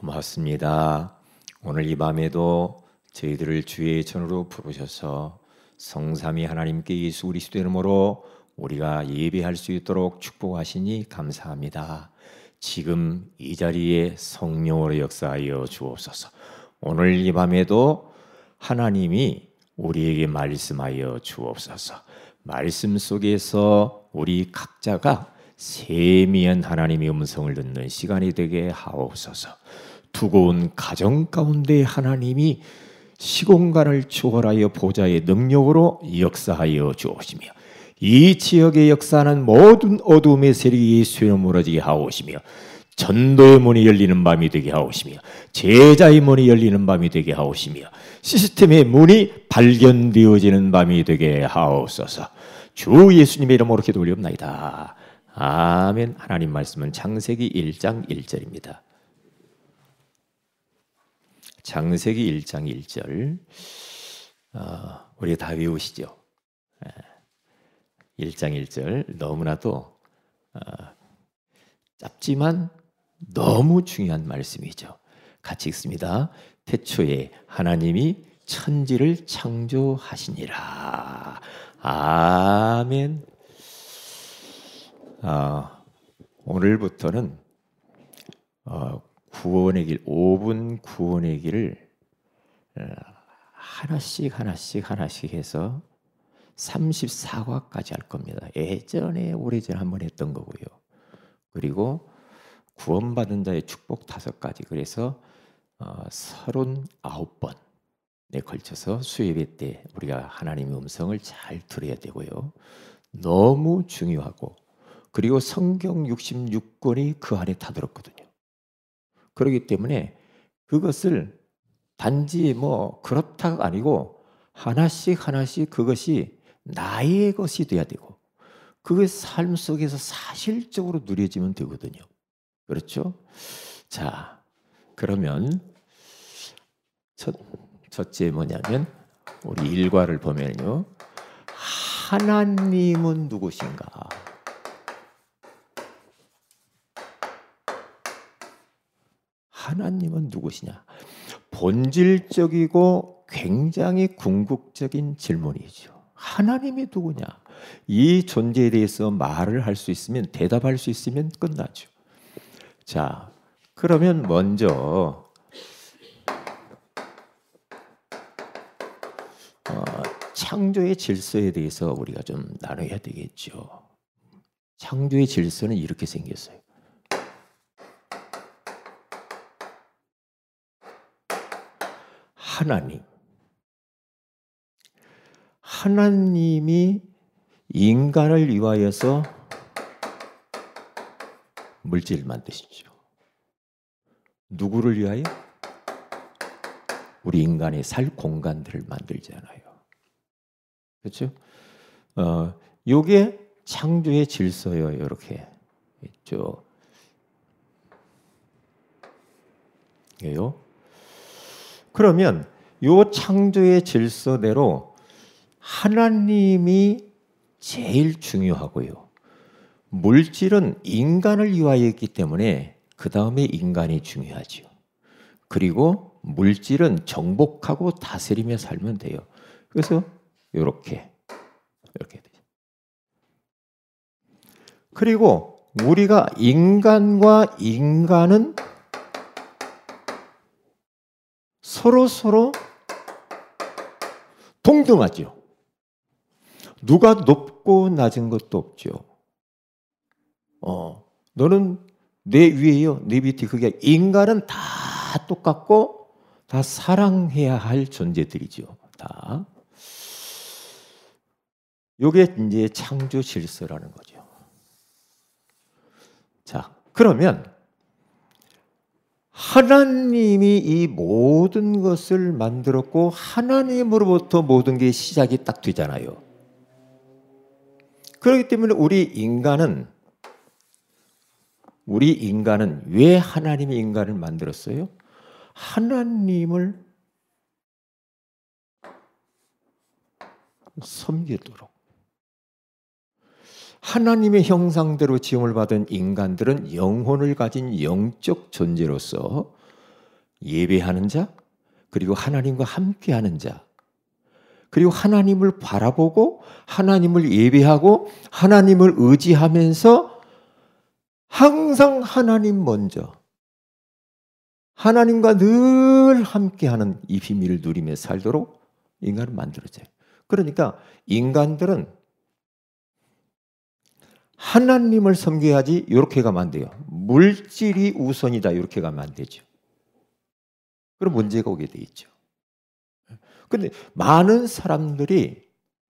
고맙습니다. 오늘 이 밤에도 저희들을 주의 전으로 부르셔서 성삼위 하나님께 예수 그리스도의 이름으로 우리가 예배할 수 있도록 축복하시니 감사합니다. 지금 이 자리에 성령으로 역사하여 주옵소서. 오늘 이 밤에도 하나님이 우리에게 말씀하여 주옵소서. 말씀 속에서 우리 각자가 세미한 하나님의 음성을 듣는 시간이 되게 하옵소서. 두고 온 가정 가운데 하나님이 시공간을 초월하여 보좌의 능력으로 역사하여 주옵시며 이 지역에 역사하는 모든 어둠의 세력이 예수의 이름으로 무너지게 하옵시며 전도의 문이 열리는 밤이 되게 하옵시며 제자의 문이 열리는 밤이 되게 하옵시며 시스템의 문이 발견되어지는 밤이 되게 하옵소서. 주 예수님의 이름으로 기도 올리옵나이다. 아멘. 하나님 말씀은 창세기 1장 1절입니다. 창세기 1장 1절 우리 다 외우시죠? 1장 1절 너무나도 짧지만 너무 중요한 말씀이죠. 같이 읽습니다. 태초에 하나님이 천지를 창조하시니라. 아멘. 오늘부터는 구원의 길, 5분 구원의 길을 하나씩 해서 34과까지 할 겁니다. 예전에 오래전에 한번 했던 거고요. 그리고 구원받은 자의 축복 5가지, 그래서 39번에 걸쳐서 수예배 때 우리가 하나님의 음성을 잘 들어야 되고요. 너무 중요하고, 그리고 성경 66권이 그 안에 다 들었거든요. 그렇기 때문에 그것을 단지 그렇다가 아니고 하나씩 그것이 나의 것이 돼야 되고 그게 삶 속에서 사실적으로 누려지면 되거든요. 그렇죠? 자, 그러면 첫째 뭐냐면 우리 일과를 보면요. 하나님은 누구신가? 하나님은 누구시냐? 본질적이고 굉장히 궁극적인 질문이죠. 하나님이 누구냐? 이 존재에 대해서 말을 할 수 있으면, 대답할 수 있으면 끝나죠. 자, 그러면 먼저 창조의 질서에 대해서 우리가 좀 나눠야 되겠죠. 창조의 질서는 이렇게 생겼어요. 하나님이 인간을 위하여서 물질을 만드시죠. 누구를 위하여? 우리 인간의 살 공간들을 만들잖아요. 그렇죠? 요게 창조의 질서예요. 이렇게 있죠. 이게요. 그러면 요 창조의 질서대로 하나님이 제일 중요하고요. 물질은 인간을 위하여있기 때문에 그 다음에 인간이 중요하죠. 그리고 물질은 정복하고 다스리며 살면 돼요. 그래서 이렇게 돼요. 그리고 우리가 인간과 인간은 서로 동등하죠. 누가 높고 낮은 것도 없죠. 너는 내 위에요, 내 밑에. 그게 인간은 다 똑같고 다 사랑해야 할 존재들이죠. 다. 요게 이제 창조 질서라는 거죠. 자, 그러면 하나님이 이 모든 것을 만들었고 하나님으로부터 모든 게 시작이 딱 되잖아요. 그렇기 때문에 우리 인간은 왜 하나님이 인간을 만들었어요? 하나님을 섬기도록. 하나님의 형상대로 지음을 받은 인간들은 영혼을 가진 영적 존재로서 예배하는 자, 그리고 하나님과 함께하는 자, 그리고 하나님을 바라보고 하나님을 예배하고 하나님을 의지하면서 항상 하나님 먼저, 하나님과 늘 함께하는 이 비밀을 누리며 살도록 인간은 만들어져요. 그러니까 인간들은 하나님을 섬겨야지 이렇게 가면 안 돼요. 물질이 우선이다 이렇게 가면 안 되죠. 그럼 문제가 오게 돼 있죠. 그런데 많은 사람들이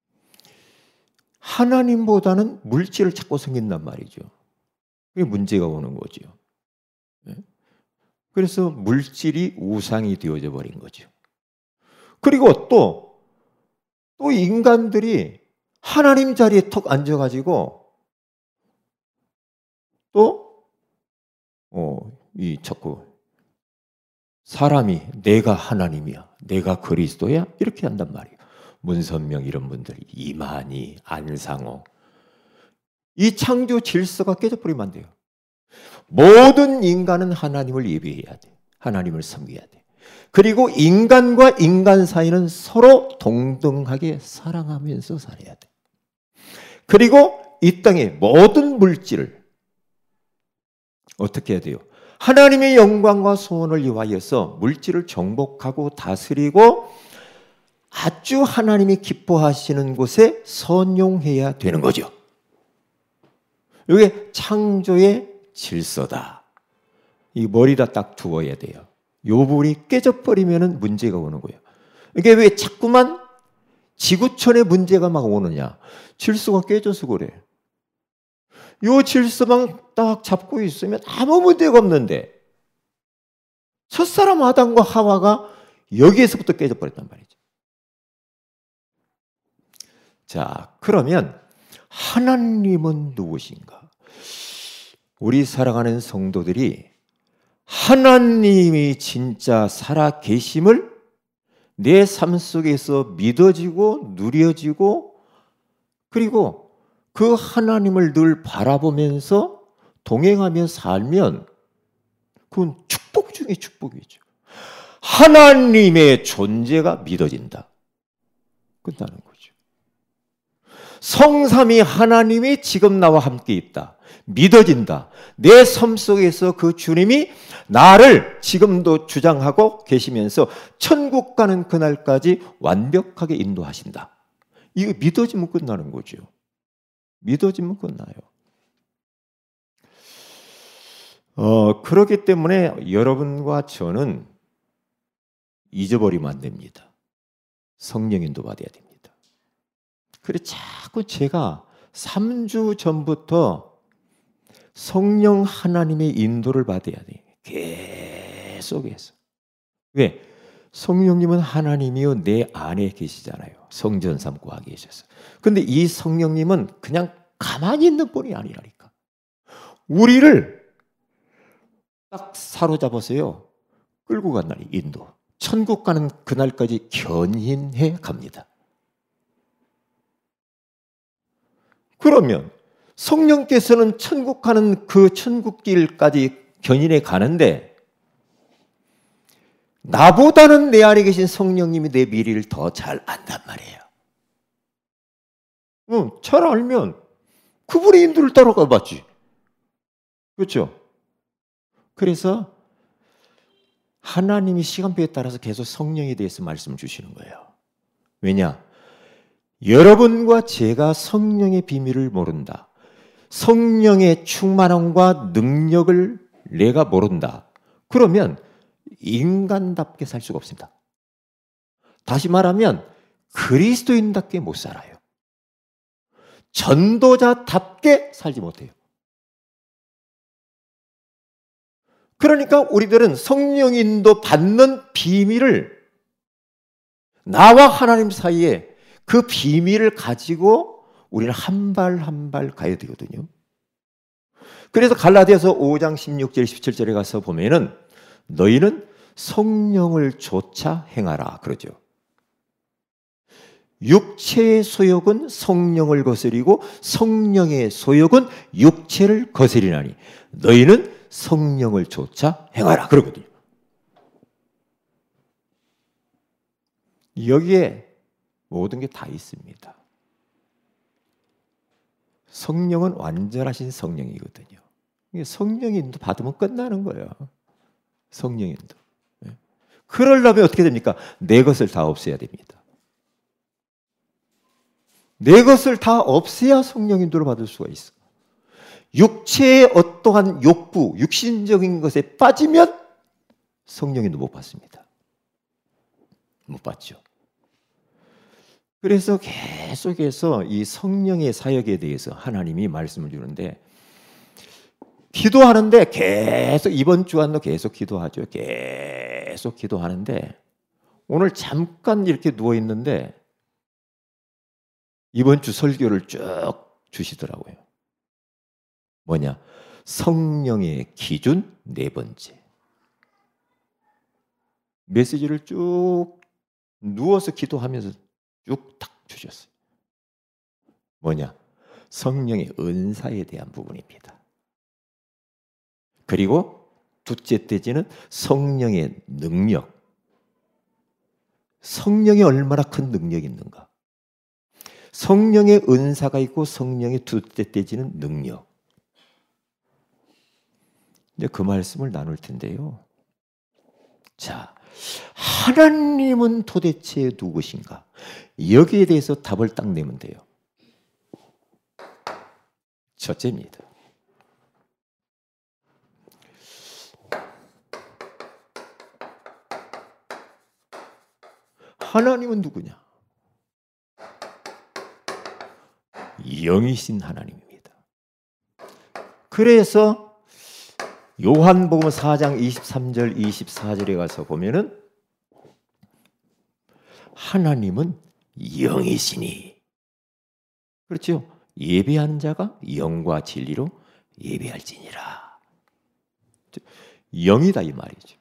하나님보다는 물질을 찾고 섬긴단 말이죠. 그게 문제가 오는 거죠. 그래서 물질이 우상이 되어져 버린 거죠. 그리고 또 인간들이 하나님 자리에 턱 앉아가지고 이 자꾸 사람이 내가 하나님이야, 내가 그리스도야 이렇게 한단 말이에요. 문선명 이런 분들이, 이만희, 안상호, 이 창조 질서가 깨져버리면 안 돼요. 모든 인간은 하나님을 예배해야 돼. 하나님을 섬겨야 돼. 그리고 인간과 인간 사이는 서로 동등하게 사랑하면서 살아야 돼. 그리고 이 땅의 모든 물질을 어떻게 해야 돼요? 하나님의 영광과 소원을 위하여서 물질을 정복하고 다스리고 아주 하나님이 기뻐하시는 곳에 선용해야 되는 거죠. 이게 창조의 질서다. 이 머리다 딱 두어야 돼요. 요 부분이 깨져버리면 문제가 오는 거예요. 이게 왜 자꾸만 지구촌에 문제가 막 오느냐? 질서가 깨져서 그래. 요 질서만 딱 잡고 있으면 아무 문제가 없는데 첫사람 아담과 하와가 여기에서부터 깨져버렸단 말이죠. 자, 그러면 하나님은 누구신가? 우리 사랑하는 성도들이 하나님이 진짜 살아 계심을 내 삶 속에서 믿어지고 누려지고 그리고 그 하나님을 늘 바라보면서 동행하며 살면 그건 축복 중에 축복이죠. 하나님의 존재가 믿어진다. 끝나는 거죠. 성삼위 하나님이 지금 나와 함께 있다. 믿어진다. 내 삶 속에서 그 주님이 나를 지금도 주장하고 계시면서 천국 가는 그날까지 완벽하게 인도하신다. 이거 믿어지면 끝나는 거죠. 믿어지면 끝나요. 그렇기 때문에 여러분과 저는 잊어버리면 안 됩니다. 성령 인도 받아야 됩니다. 그래 자꾸 제가 3주 전부터 성령 하나님의 인도를 받아야 돼요. 계속해서. 왜? 성령님은 하나님이요 내 안에 계시잖아요. 성전 삼고 와 계셔서. 근데 이 성령님은 그냥 가만히 있는 분이 아니라니까. 우리를 딱 사로잡아서요. 끌고 간 날이 인도. 천국 가는 그날까지 견인해 갑니다. 그러면 성령께서는 천국 가는 그 천국길까지 견인해 가는데 나보다는 내 안에 계신 성령님이 내 미래를 더 잘 안단 말이에요. 잘 알면 그분의 인도를 따라가 봤지. 그렇죠? 그래서 하나님이 시간표에 따라서 계속 성령에 대해서 말씀을 주시는 거예요. 왜냐? 여러분과 제가 성령의 비밀을 모른다. 성령의 충만함과 능력을 내가 모른다. 그러면 인간답게 살 수가 없습니다. 다시 말하면 그리스도인답게 못 살아요. 전도자답게 살지 못해요. 그러니까 우리들은 성령 인도 받는 비밀을 나와 하나님 사이에 그 비밀을 가지고 우리는 한 발 한 발 가야 되거든요. 그래서 갈라디아서 5장 16절 17절에 가서 보면은 너희는 성령을 좇아 행하라 그러죠. 육체의 소욕은 성령을 거스리고 성령의 소욕은 육체를 거스리나니 너희는 성령을 좇아 행하라 그러거든요. 여기에 모든 게 다 있습니다. 성령은 완전하신 성령이거든요. 성령 인도 받으면 끝나는 거예요. 성령 인도. 그러려면 어떻게 됩니까? 내 것을 다 없애야 됩니다. 내 것을 다 없애야 성령 인도를 받을 수가 있어. 육체의 어떠한 욕구, 육신적인 것에 빠지면 성령 인도 못 받습니다. 못 받죠. 그래서 계속해서 이 성령의 사역에 대해서 하나님이 말씀을 주는데, 기도하는데 계속, 이번 주간도 계속 기도하죠. 계속 기도하는데, 오늘 잠깐 이렇게 누워 있는데 이번 주 설교를 쭉 주시더라고요. 뭐냐? 성령의 기준 네 번째. 메시지를 쭉 누워서 기도하면서 쭉 딱 주셨어요. 뭐냐? 성령의 은사에 대한 부분입니다. 그리고 둘째 때지는 성령의 능력. 성령이 얼마나 큰 능력이 있는가. 성령의 은사가 있고 성령의 둘째 때지는 능력. 이제 그 말씀을 나눌 텐데요. 자, 하나님은 도대체 누구신가? 여기에 대해서 답을 딱 내면 돼요. 첫째입니다. 하나님은 누구냐? 영이신 하나님입니다. 그래서 요한복음 4장 23절 24절에 가서 보면은 하나님은 영이시니, 그렇죠? 예배하는 자가 영과 진리로 예배할지니라. 영이다 이 말이죠.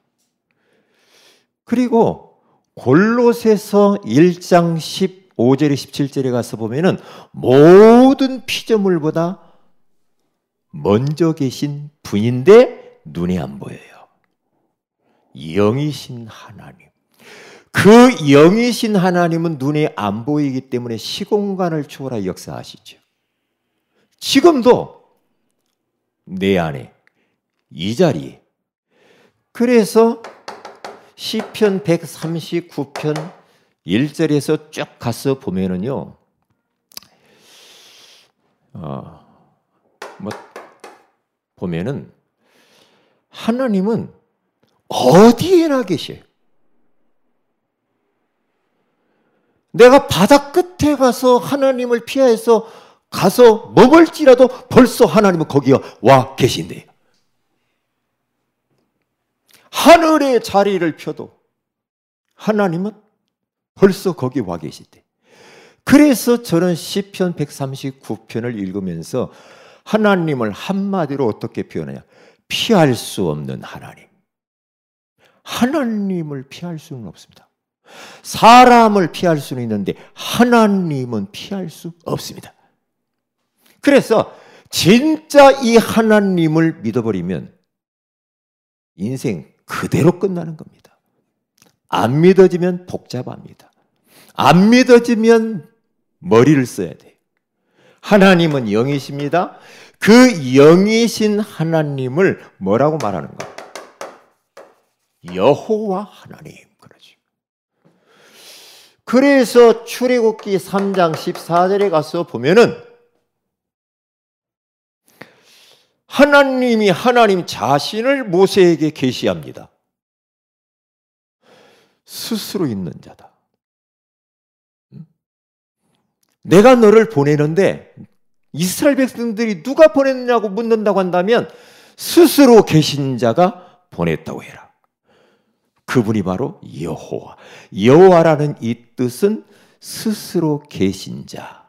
그리고 골로새서 1장 15절에 17절에 가서 보면은 모든 피조물보다 먼저 계신 분인데 눈에 안 보여요. 영이신 하나님. 그 영이신 하나님은 눈에 안 보이기 때문에 시공간을 초월하 역사하시죠. 지금도 내 안에, 이 자리에. 그래서 시편 139편 1절에서 쭉 가서 보면은요, 보면은 하나님은 어디에나 계셔요. 내가 바다 끝에 가서 하나님을 피해서 가서 머물지라도 벌써 하나님은 거기에 와 계신대요. 하늘의 자리를 펴도 하나님은 벌써 거기 와 계시대. 그래서 저는 시편 139편을 읽으면서 하나님을 한마디로 어떻게 표현하냐? 피할 수 없는 하나님. 하나님을 피할 수는 없습니다. 사람을 피할 수는 있는데 하나님은 피할 수 없습니다. 그래서 진짜 이 하나님을 믿어버리면 인생 그대로 끝나는 겁니다. 안 믿어지면 복잡합니다. 안 믿어지면 머리를 써야 돼요. 하나님은 영이십니다. 그 영이신 하나님을 뭐라고 말하는가? 여호와 하나님. 그러죠. 그래서 출애굽기 3장 14절에 가서 보면은 하나님이 하나님 자신을 모세에게 계시합니다. 스스로 있는 자다. 내가 너를 보내는데 이스라엘 백성들이 누가 보냈느냐고 묻는다고 한다면 스스로 계신 자가 보냈다고 해라. 그분이 바로 여호와. 여호와라는 이 뜻은 스스로 계신 자.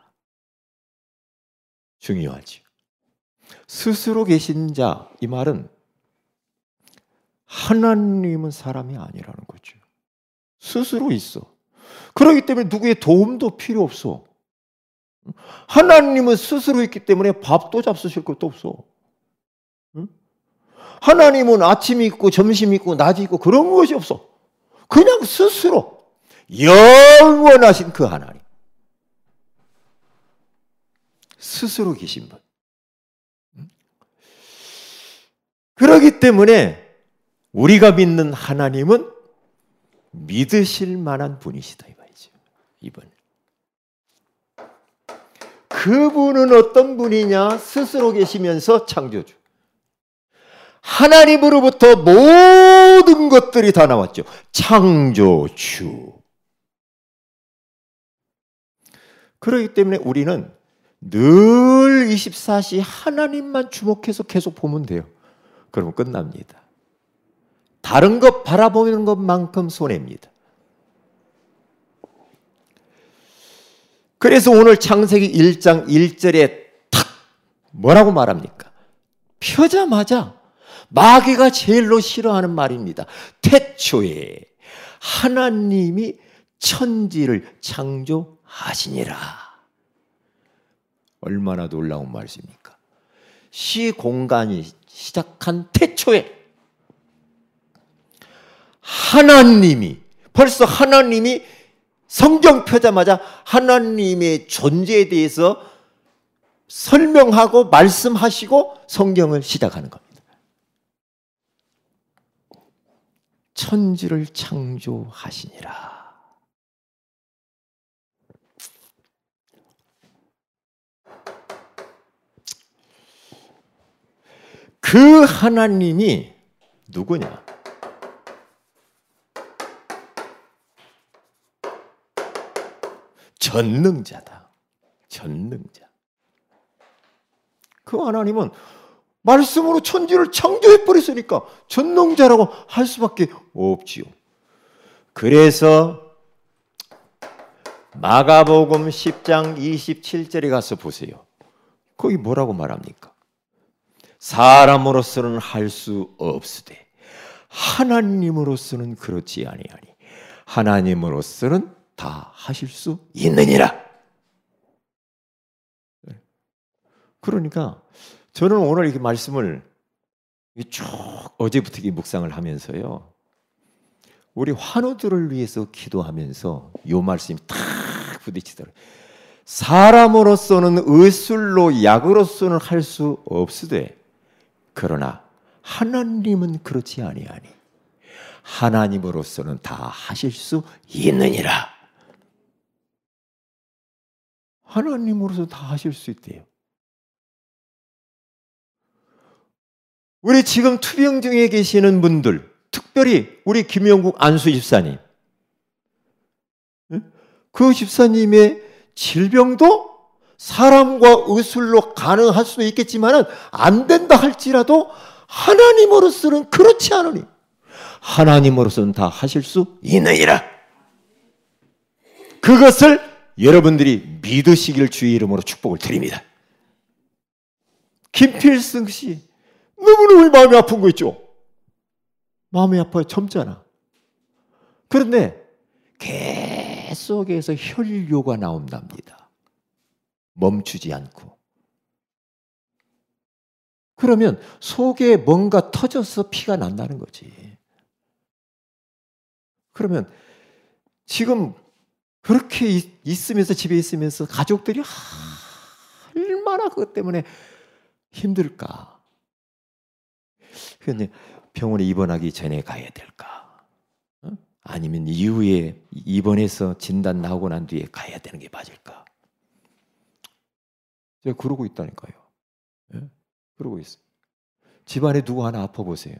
중요하죠. 스스로 계신 자, 이 말은 하나님은 사람이 아니라는 거죠. 스스로 있어. 그렇기 때문에 누구의 도움도 필요 없어. 하나님은 스스로 있기 때문에 밥도 잡수실 것도 없어. 하나님은 아침이 있고 점심이 있고 낮이 있고 그런 것이 없어. 그냥 스스로. 영원하신 그 하나님, 스스로 계신 분. 그렇기 때문에 우리가 믿는 하나님은 믿으실 만한 분이시다 이 말이죠. 이분. 그분은 어떤 분이냐? 스스로 계시면서 창조주. 하나님으로부터 모든 것들이 다 나왔죠. 창조주. 그렇기 때문에 우리는 늘 24시 하나님만 주목해서 계속 보면 돼요. 그러면 끝납니다. 다른 것 바라보는 것만큼 손해입니다. 그래서 오늘 창세기 1장 1절에 탁 뭐라고 말합니까? 펴자마자 마귀가 제일로 싫어하는 말입니다. 태초에 하나님이 천지를 창조하시니라. 얼마나 놀라운 말씀입니까? 시공간이 시작한 태초에 하나님이, 벌써 하나님이 성경 펴자마자 하나님의 존재에 대해서 설명하고 말씀하시고 성경을 시작하는 겁니다. 천지를 창조하시니라. 그 하나님이 누구냐? 전능자다. 전능자. 그 하나님은 말씀으로 천지를 창조해버렸으니까 전능자라고 할 수밖에 없지요. 그래서 마가복음 10장 27절에 가서 보세요. 거기 뭐라고 말합니까? 사람으로서는 할 수 없으되 하나님으로서는 그렇지 아니하니 하나님으로서는 다 하실 수 있느니라. 그러니까 저는 오늘 이렇게 말씀을 쭉 어제부터 이 묵상을 하면서요, 우리 환우들을 위해서 기도하면서 이 말씀이 탁 부딪히더라고요. 사람으로서는 의술로 약으로서는 할 수 없으되 그러나 하나님은 그렇지 아니하니 하나님으로서는 다 하실 수 있느니라. 하나님으로서 다 하실 수 있대요. 우리 지금 투병 중에 계시는 분들, 특별히 우리 김영국 안수 집사님, 그 집사님의 질병도 사람과 의술로 가능할 수도 있겠지만 안 된다 할지라도 하나님으로서는 그렇지 않으니 하나님으로서는 다 하실 수 있느니라. 그것을 여러분들이 믿으시길 주의 이름으로 축복을 드립니다. 김필승 씨 너무너무 마음이 아픈 거 있죠? 마음이 아파요. 젊잖아. 그런데 계속해서 혈뇨가 나온답니다. 멈추지 않고. 그러면 속에 뭔가 터져서 피가 난다는 거지. 그러면 지금 그렇게 있으면서, 집에 있으면서 가족들이 얼마나 그것 때문에 힘들까. 그런데 병원에 입원하기 전에 가야 될까? 아니면 이후에 입원해서 진단 나오고 난 뒤에 가야 되는 게 맞을까? 제가 그러고 있다니까요. 예? 그러고 있어요. 집안에 누구 하나 아파 보세요.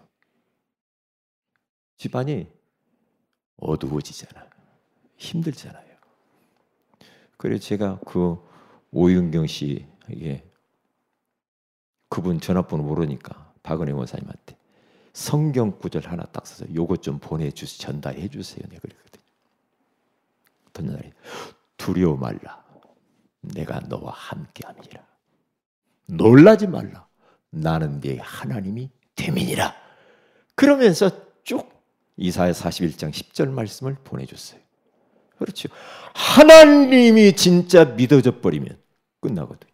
집안이 어두워지잖아요. 힘들잖아요. 그래서 제가 그 오윤경 씨에게, 그분 전화번호 모르니까 박은혜 원사님한테 성경 구절 하나 딱 써서 요것 좀 보내주세요. 전달해 주세요. 내가 그랬거든요. 어떤 날에 두려워 말라. 내가 너와 함께함이니라. 놀라지 말라. 나는 네 하나님이 됨이니라. 그러면서 쭉 이사야 41장 10절 말씀을 보내줬어요. 그렇죠. 하나님이 진짜 믿어져 버리면 끝나거든.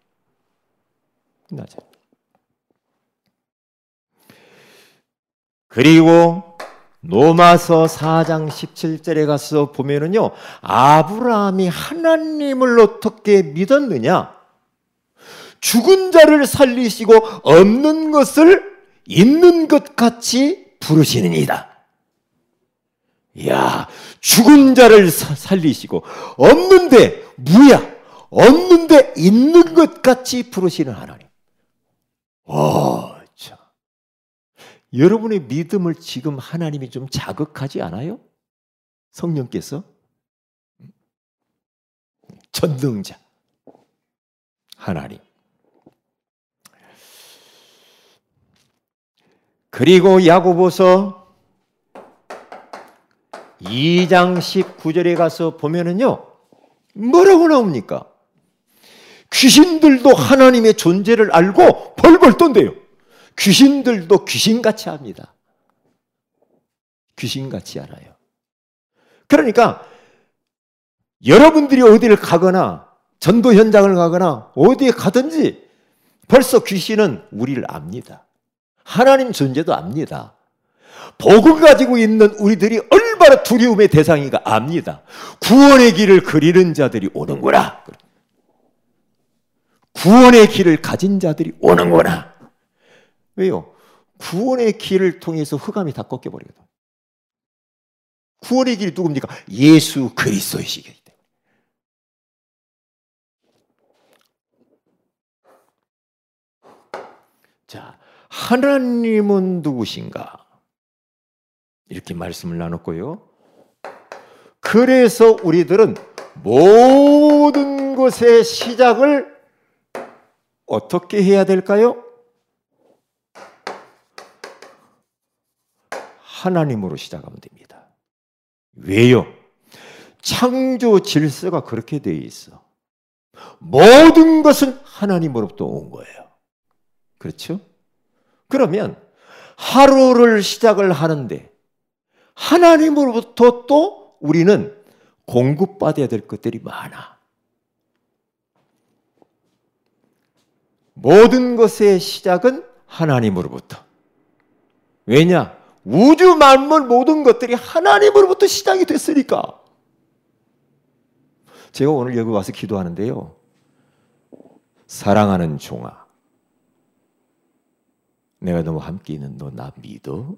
끝나죠. 그리고 로마서 4장 17절에 가서 보면은요, 아브라함이 하나님을 어떻게 믿었느냐? 죽은 자를 살리시고 없는 것을 있는 것 같이 부르시느니이다. 이야, 죽은 자를 살리시고 없는데 무야, 없는데 있는 것 같이 부르시는 하나님. 참. 여러분의 믿음을 지금 하나님이 좀 자극하지 않아요? 성령께서? 전능자 하나님. 그리고 야고보서 2장 19절에 가서 보면은요, 뭐라고 나옵니까? 귀신들도 하나님의 존재를 알고 벌벌 떤대요. 귀신들도 귀신같이 합니다. 귀신같이 알아요. 그러니까 여러분들이 어디를 가거나 전도 현장을 가거나 어디에 가든지 벌써 귀신은 우리를 압니다. 하나님 존재도 압니다. 복을 가지고 있는 우리들이 얼마나 두려움의 대상인가 압니다. 구원의 길을 그리는 자들이 오는구나. 구원의 길을 가진 자들이 오는구나. 왜요? 구원의 길을 통해서 흑암이 다 꺾여버리거든. 구원의 길이 누굽니까? 예수 그리스도이시기 때문에. 자, 하나님은 누구신가? 이렇게 말씀을 나눴고요. 그래서 우리들은 모든 것의 시작을 어떻게 해야 될까요? 하나님으로 시작하면 됩니다. 왜요? 창조 질서가 그렇게 되어 있어. 모든 것은 하나님으로부터 온 거예요. 그렇죠? 그러면 하루를 시작을 하는데 하나님으로부터 또 우리는 공급받아야 될 것들이 많아. 모든 것의 시작은 하나님으로부터. 왜냐? 우주 만물 모든 것들이 하나님으로부터 시작이 됐으니까. 제가 오늘 여기 와서 기도하는데요. 사랑하는 종아, 내가 너무 함께 있는 너 나 믿어?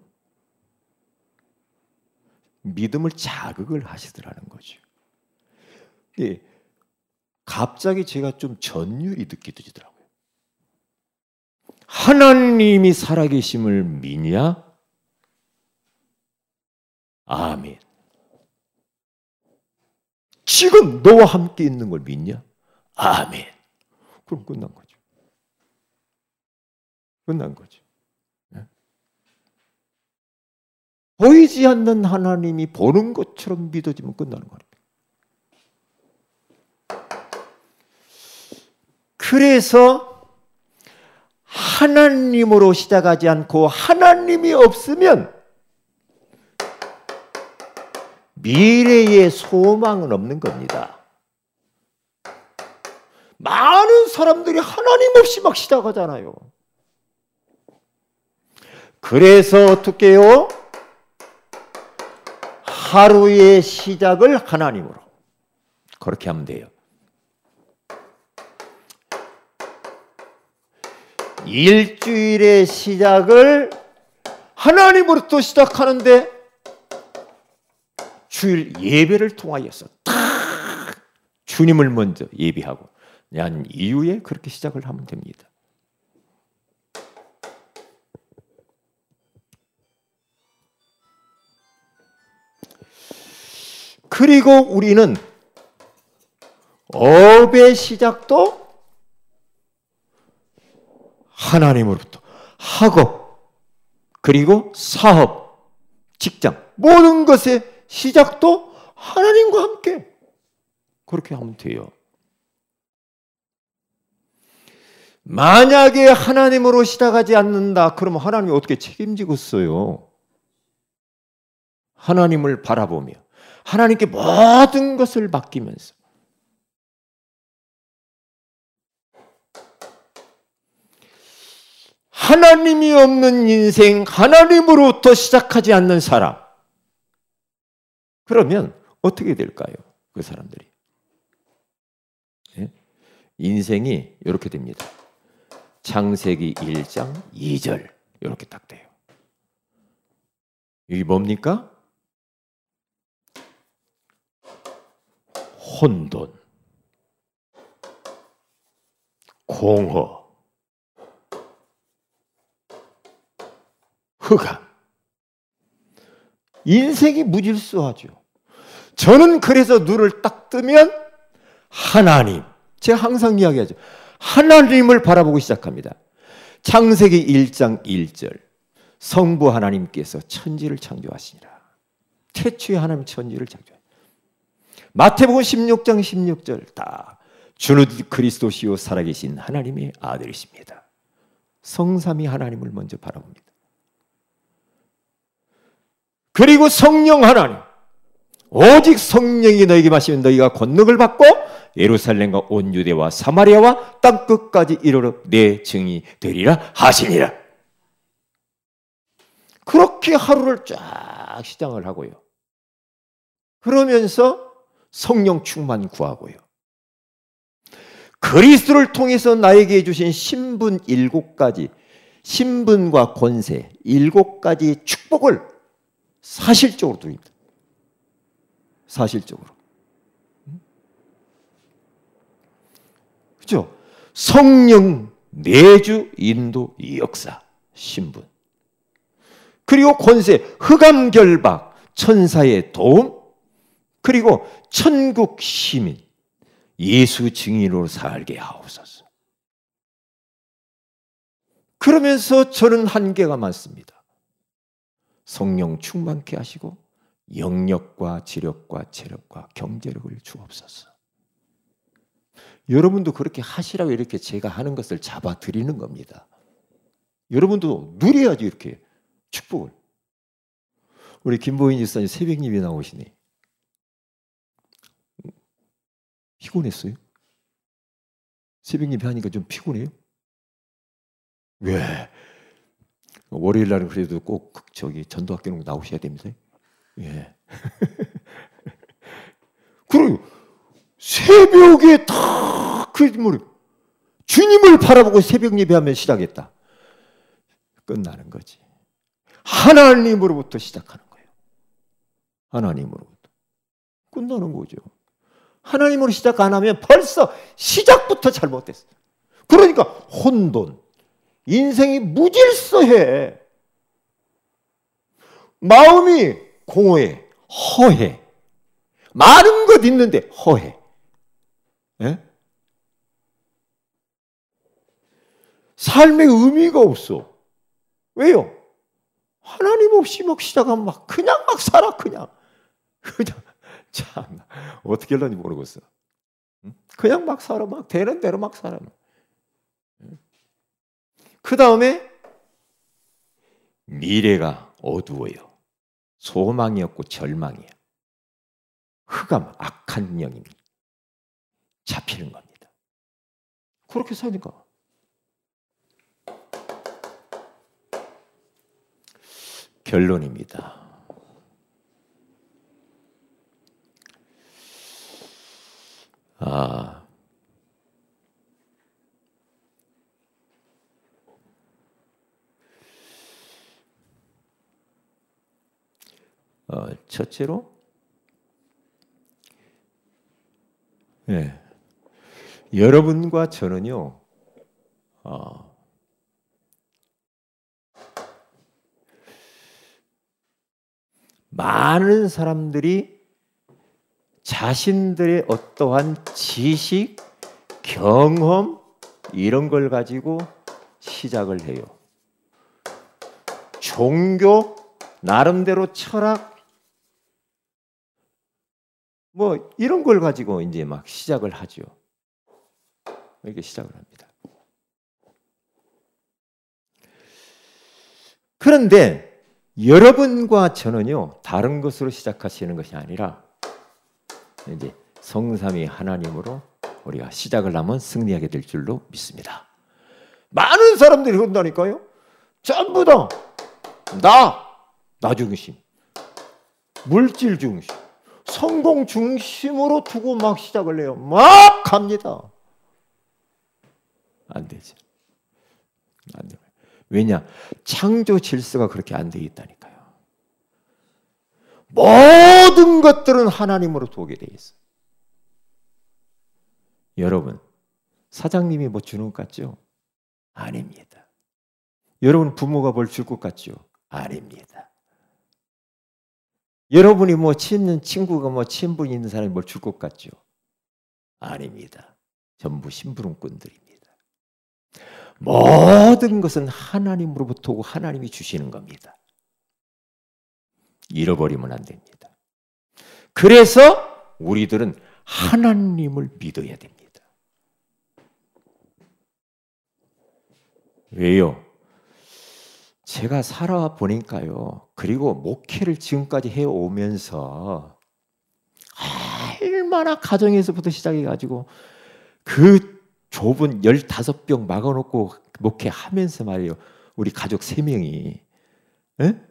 믿음을 자극을 하시더라는 거죠. 예, 갑자기 제가 좀 전율이 느껴지더라고요. 하나님이 살아계심을 믿냐? 아멘. 지금 너와 함께 있는 걸 믿냐? 아멘. 그럼 끝난 거죠. 끝난 거죠. 보이지 않는 하나님이 보는 것처럼 믿어지면 끝나는 거예요. 그래서 하나님으로 시작하지 않고 하나님이 없으면 미래의 소망은 없는 겁니다. 많은 사람들이 하나님 없이 막 시작하잖아요. 그래서 어떻게 해요? 하루의 시작을 하나님으로. 그렇게 하면 돼요. 일주일의 시작을 하나님으로부터 시작하는데 주일 예배를 통하여서 딱 주님을 먼저 예배하고 난 이후에 그렇게 시작을 하면 됩니다. 그리고 우리는 업의 시작도 하나님으로부터, 학업, 그리고 사업, 직장, 모든 것의 시작도 하나님과 함께 그렇게 하면 돼요. 만약에 하나님으로 시작하지 않는다, 그러면 하나님이 어떻게 책임지겠어요? 하나님을 바라보며 하나님께 모든 것을 맡기면서 하나님이 없는 인생, 하나님으로부터 시작하지 않는 사람, 그러면 어떻게 될까요? 그 사람들이. 예? 인생이 이렇게 됩니다. 창세기 1장 2절 이렇게 딱 돼요. 이게 뭡니까? 혼돈, 공허, 흑암. 인생이 무질서하죠. 저는 그래서 눈을 딱 뜨면 하나님, 제가 항상 이야기하죠. 하나님을 바라보고 시작합니다. 창세기 1장 1절 성부 하나님께서 천지를 창조하시니라. 태초에 하나님 천지를 창조하시니라. 마태복음 16장 16절 다 주는 그리스도시요 살아계신 하나님의 아들이십니다. 성삼위 하나님을 먼저 바라봅니다. 그리고 성령 하나님, 오직 성령이 너에게 마시면 너희가 권능을 받고 예루살렘과 온 유대와 사마리아와 땅 끝까지 이르러 내 증이 되리라 하시니라. 그렇게 하루를 쫙 시작을 하고요. 그러면서 성령 충만 구하고요. 그리스도를 통해서 나에게 주신 신분 7가지, 신분과 권세 7가지 축복을 사실적으로 드립니다. 사실적으로. 그죠? 성령 내주 인도 역사 신분. 그리고 권세 흑암 결박 천사의 도움. 그리고 천국 시민 예수 증인으로 살게 하옵소서. 그러면서 저는 한계가 많습니다. 성령 충만케 하시고 영력과 지력과 체력과 경제력을 주옵소서. 여러분도 그렇게 하시라고 이렇게 제가 하는 것을 잡아 드리는 겁니다. 여러분도 누려야지 이렇게 축복을. 우리 김보인 집사님 새벽 예배 나오시니 피곤했어요? 새벽 예배 하니까 좀 피곤해요? 왜? 월요일 날은 그래도 꼭 저기 전도학교는 나오셔야 됩니다. 예. 그리고 새벽에 다그 주님을 바라보고 새벽 예배하면 시작했다. 끝나는 거지. 하나님으로부터 시작하는 거예요. 하나님으로부터 끝나는 거죠. 하나님으로 시작 안 하면 벌써 시작부터 잘못됐어요. 그러니까 혼돈, 인생이 무질서해. 마음이 공허해, 허해. 많은 것 있는데 허해. 예? 삶의 의미가 없어. 왜요? 하나님 없이 막 시작하면 막 그냥 막 살아 그냥. 참 어떻게 하려는지 모르겠어. 그냥 막 살아. 막 되는 대로 막 살아. 그 다음에 미래가 어두워요. 소망이 없고 절망이에요. 흑암, 악한 영이 잡히는 겁니다. 그렇게 사니까. 결론입니다. 첫째로 여러분과 저는요 많은 사람들이 자신들의 어떠한 지식, 경험 이런 걸 가지고 시작을 해요. 종교, 나름대로 철학 뭐 이런 걸 가지고 이제 막 시작을 하죠. 이렇게 시작을 합니다. 그런데 여러분과 저는요 다른 것으로 시작하시는 것이 아니라 이제 성삼위 하나님으로 우리가 시작을 하면 승리하게 될 줄로 믿습니다. 많은 사람들이 그런다니까요. 전부 다 나 중심, 물질 중심, 성공 중심으로 두고 막 시작을 해요. 막 갑니다. 안 되죠. 안 돼요. 왜냐? 창조 질서가 그렇게 안 돼 있다니까요. 모든 것들은 하나님으로 두게 돼 있어요. 여러분, 사장님이 뭐 주는 것 같죠? 아닙니다. 여러분 부모가 뭘 줄 것 같죠? 아닙니다. 여러분이 뭐 친한 친구가 뭐 친분 있는 사람이 뭘 줄 것 같죠? 아닙니다. 전부 심부름꾼들입니다. 모든 것은 하나님으로부터 오고 하나님이 주시는 겁니다. 잃어버리면 안 됩니다. 그래서 우리들은 하나님을 믿어야 됩니다. 왜요? 제가 살아보니까요. 그리고 목회를 지금까지 해오면서 얼마나 가정에서부터 시작해가지고 그 좁은 15병 막아놓고 목회하면서 말이에요. 우리 가족 3명이 에?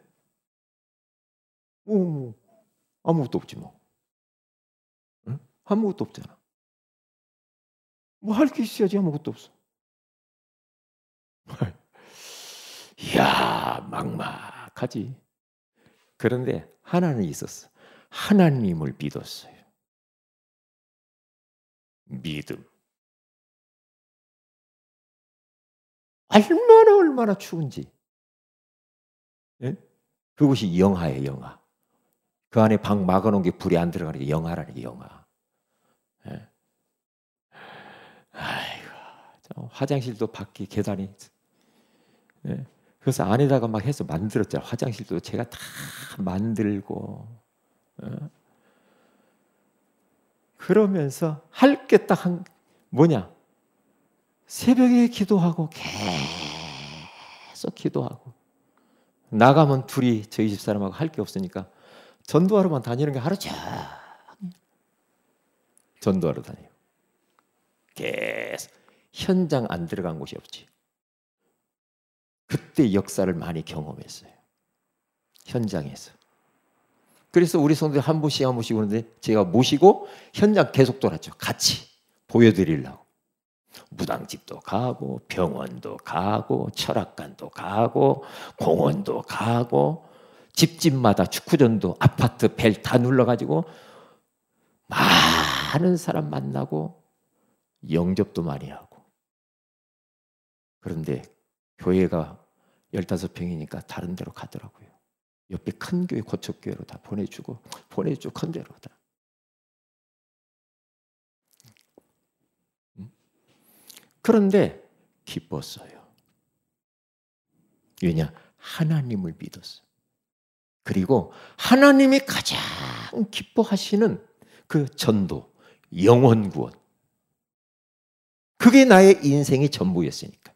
아무것도 없지 뭐. 응? 아무것도 없잖아. 뭐 할 게 있어야지. 아무것도 없어. 이야 막막하지. 그런데 하나는 있었어. 하나님을 믿었어요. 믿음. 얼마나 추운지. 예? 그것이 영하예요, 영하. 그 안에 방 막아놓은 게 불이 안 들어가는 게 영하라는 게 영하. 예? 아이고, 화장실도 밖에 계단이. 예? 그래서 안에다가 막 해서 만들었잖아요. 화장실도 제가 다 만들고. 예? 그러면서 할 게 딱 뭐냐? 새벽에 기도하고 계속 기도하고. 나가면 둘이 저희 집사람하고 할 게 없으니까 전도하러만 다니는 게 하루 종일 전도하러 다녀요. 계속 현장 안 들어간 곳이 없지. 그때 역사를 많이 경험했어요. 현장에서. 그래서 우리 성도들 한 분씩 오는데 제가 모시고 현장 계속 돌았죠. 같이 보여드리려고. 무당집도 가고 병원도 가고 철학관도 가고 공원도 가고 집집마다 축구전도 아파트 벨 다 눌러가지고 많은 사람 만나고 영접도 많이 하고. 그런데 교회가 15평이니까 다른 데로 가더라고요. 옆에 큰 교회 고척교회로 다 보내주고 큰 데로 다. 그런데 기뻤어요. 왜냐? 하나님을 믿었어요. 그리고 하나님이 가장 기뻐하시는 그 전도, 영혼 구원. 그게 나의 인생의 전부였으니까.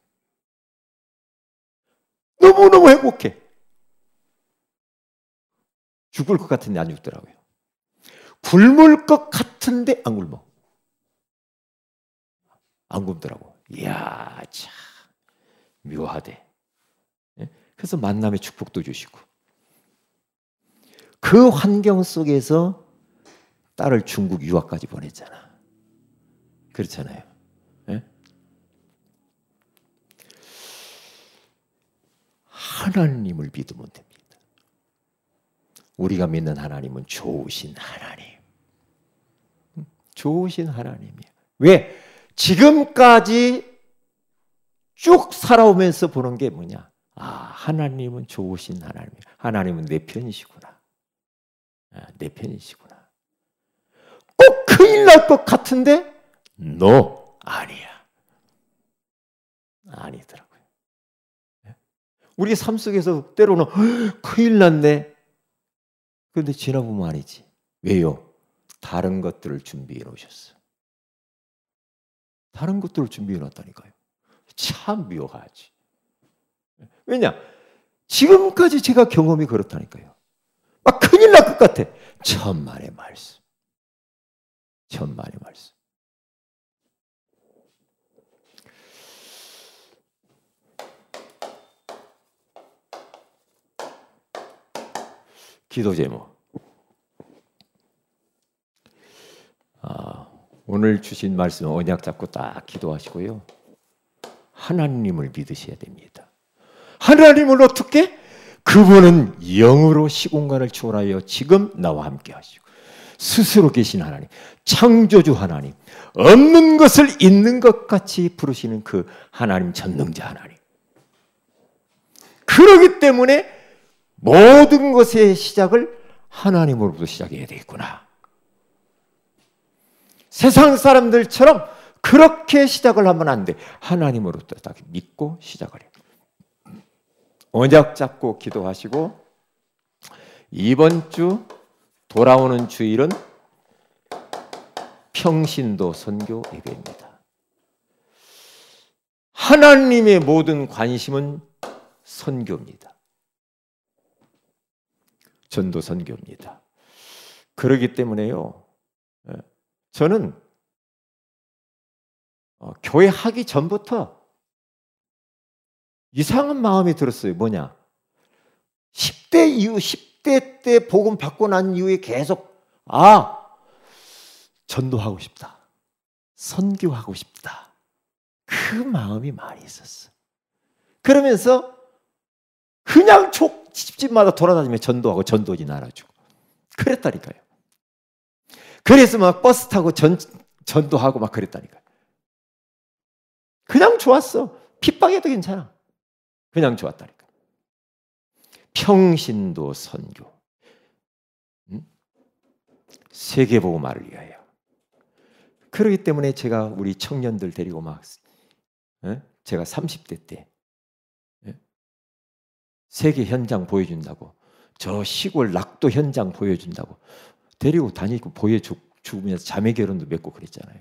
너무너무 행복해. 죽을 것 같은데 안 죽더라고요. 굶을 것 같은데 안 굶어. 안 굶더라고. 이야, 참 묘하대. 그래서 만남의 축복도 주시고. 그 환경 속에서 딸을 중국 유학까지 보냈잖아. 그렇잖아요. 네? 하나님을 믿으면 됩니다. 우리가 믿는 하나님은 좋으신 하나님. 좋으신 하나님이야. 왜? 지금까지 쭉 살아오면서 보는 게 뭐냐? 아, 하나님은 좋으신 하나님이야. 하나님은 내 편이시구나. 내 편이시구나. 꼭 큰일 날 것 같은데 너 아니야. 아니더라고요. 우리 삶 속에서 때로는 큰일 났네. 그런데 지나보면 아니지. 왜요? 다른 것들을 준비해 놓으셨어. 다른 것들을 준비해 놨다니까요. 참 묘하지. 왜냐? 지금까지 제가 경험이 그렇다니까요. 막 큰일 날 것 같아. 천만의 말씀. 천만의 말씀. 기도 제목. 오늘 주신 말씀 언약 잡고 딱 기도하시고요. 하나님을 믿으셔야 됩니다. 하나님을 어떻게? 그분은 영으로 시공간을 초월하여 지금 나와 함께 하시고 스스로 계신 하나님, 창조주 하나님, 없는 것을 있는 것 같이 부르시는 그 하나님, 전능자 하나님. 그렇기 때문에 모든 것의 시작을 하나님으로부터 시작해야 되겠구나. 세상 사람들처럼 그렇게 시작을 하면 안 돼. 하나님으로부터 딱 믿고 시작을 해요. 언약 잡고 기도하시고, 이번 주 돌아오는 주일은 평신도 선교 예배입니다. 하나님의 모든 관심은 선교입니다. 전도 선교입니다. 그렇기 때문에요, 저는 교회 하기 전부터 이상한 마음이 들었어요. 뭐냐? 10대 이후, 10대 때 복음 받고 난 이후에 계속 전도하고 싶다. 선교하고 싶다. 그 마음이 많이 있었어. 그러면서 그냥 집집마다 돌아다니며 전도하고 전도지 나눠주고 그랬다니까요. 그래서 막 버스 타고 전도하고 막 그랬다니까요. 그냥 좋았어. 핍박해도 괜찮아. 그냥 좋았다니까. 평신도 선교. 세계복음화를 위하여. 그렇기 때문에 제가 우리 청년들 데리고 막 제가 30대 때 세계 현장 보여준다고, 저 시골 낙도 현장 보여준다고 데리고 다니고 보여주면서 자매 결혼도 맺고 그랬잖아요.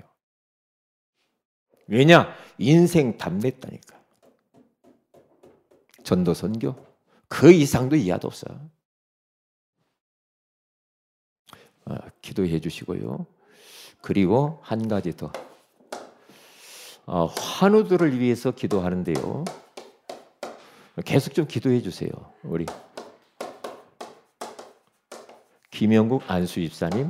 왜냐? 인생 답냈다니까. 전도 선교 그 이상도 이하도 없어. 기도해 주시고요. 그리고 한 가지 더, 환우들을 위해서 기도하는데요, 계속 좀 기도해 주세요. 우리 김영국 안수 집사님,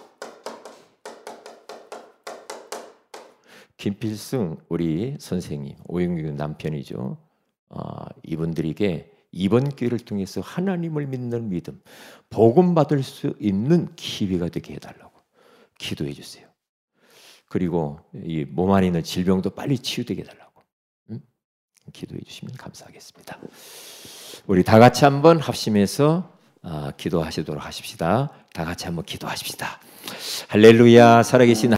김필승 우리 선생님, 오영규 남편이죠. 이분들에게 이번 기회를 통해서 하나님을 믿는 믿음, 복음 받을 수 있는 기회가 되게 해달라고 기도해 주세요. 그리고 이 몸 안에 있는 질병도 빨리 치유되게 해달라고 기도해 주시면 감사하겠습니다. 우리 다 같이 한번 합심해서 기도하시도록 하십시다. 다 같이 한번 기도하십시다. 할렐루야. 살아계신